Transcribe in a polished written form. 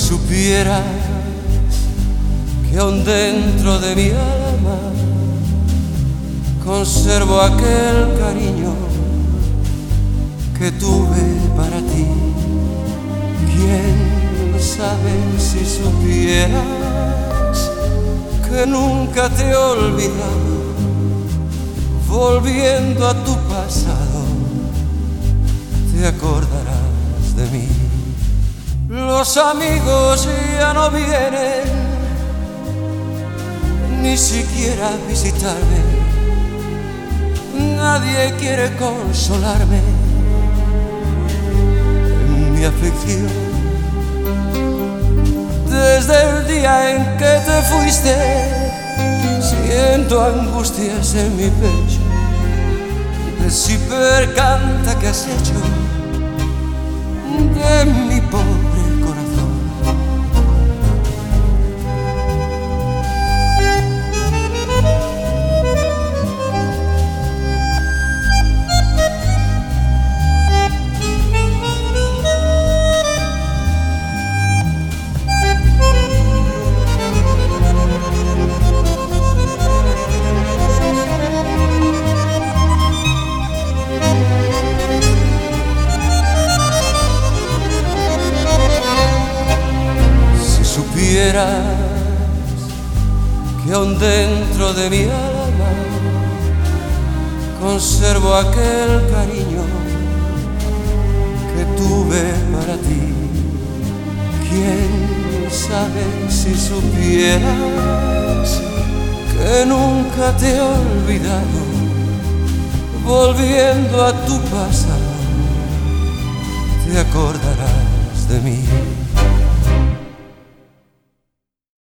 supieras que aún dentro de mi alma conservo aquel cariño que tuve para ti. ¿Quién sabe si supieras que nunca te he olvidado? Volviendo a tu pasado, te acordarás de mí. Los amigos ya no vienen ni siquiera a visitarme. Nadie quiere consolarme en mi aflicción. Desde el día en que te fuiste, siento angustias en mi pecho. Si percanta que has hecho de mi pobre corazón. Supieras que aún dentro de mi alma conservo aquel cariño que tuve para ti. ¿Quién sabe si supieras que nunca te he olvidado? Volviendo a tu pasado, te acordarás de mí.